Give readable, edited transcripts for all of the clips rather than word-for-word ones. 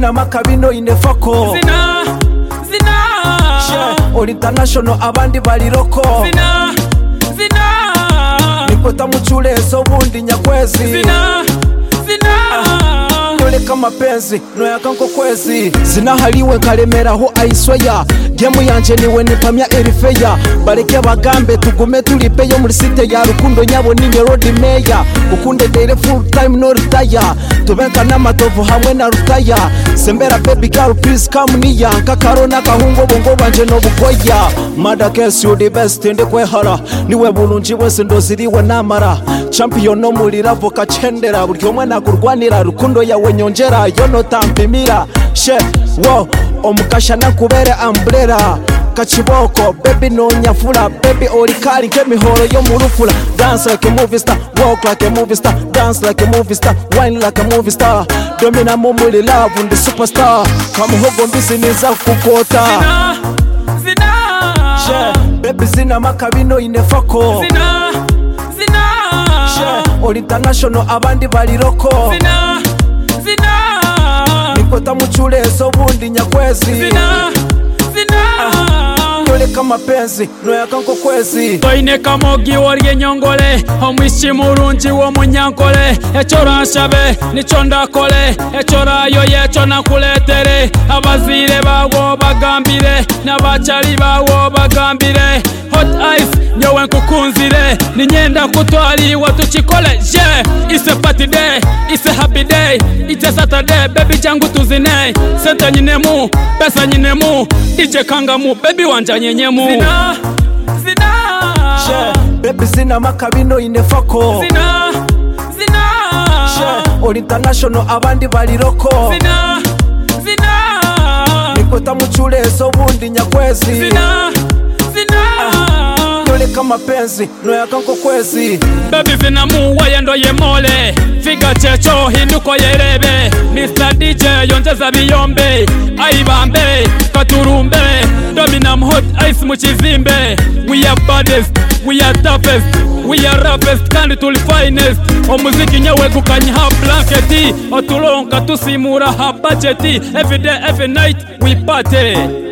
zina makabino inefako zina All international abandi bali loko zina Nikota muchulezo bundi nyakwezi zina Noleka mapenzi noyaka nko kwezi zinahaliwe nkalemeraho aisweya gemu yanje niwe nipamya erifeya bareke bagambe tugume tulipeyo muri site ya rukundo nyabo ninye road meya ukunde daily full time no retire tubenka n'amatovu hamwe na rutaya sembera baby girl please come niya nkakarona kahungo bongo banje no bugoya mada case you the best ndi kwehara niwe bulunji wese ndoziriwe namara champion no muri ravoka chendera buryo mwana kurwanira rukundo yawe nyongera yono tampimira she wo omukasha nakubere umbrella kachiboko baby no nyafula baby olikali kemihoro yo murufula dance like a movie star walk like a movie star dance like a movie star wine like a movie star domina momuli love and the superstar kamuhogo mbisi niza kukota zina baby zina makabino inefako zina All international abandi bali loko zina Nikota muchulezo bundi nyakwezi zina Noleka mapenzi noyaka nko kwezi toine kamogi warye nyongole omwishi murungi wo munyankole echora nshabe nico ndakole echora yo yeco nakuletere abazire bawo bagambire n'abacari bawo bagambire hot ice nyowe nkukunzire ninyenda kutwariwa tukikole it's a party day, it's a happy day, it's a Saturday, baby jangu tuzine senta nyinemu, pesa nyinemu DJ kangamu, baby wanja nyenyemu zina baby zina makabino inefako zina All international abandi bali loko zina Nikota muchulezo bundi nyakwezi zina Noleka mapenzi noyaka nko kwezi baby vinamu wayendo yemole figa checho hinduko yerebe Mr. DJ yongeza biyombe aibambe katurumbe dominam hot ice muchizimbe we are baddest we are toughest we are roughest kandi tuli finest omuziki nyewe kukanya ha blanketi otulonka tusimura ha budgeti every day every night we party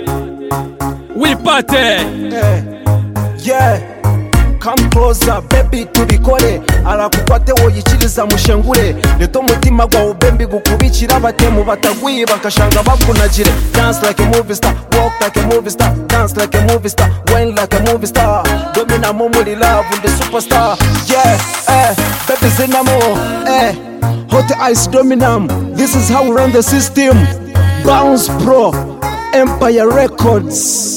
Yeah, come closer baby tubikore arakukwate woyikiriza mushengure neto mutima gwawe bembi gukubikira batemu batagwiye bakashanga bakunagire dance like a movie star walk like a movie star dance like a movie star wine like a movie star domina momuli love and the superstar baby zinamo hot ice dominam this is how we run the system Bounce Pro Empire Records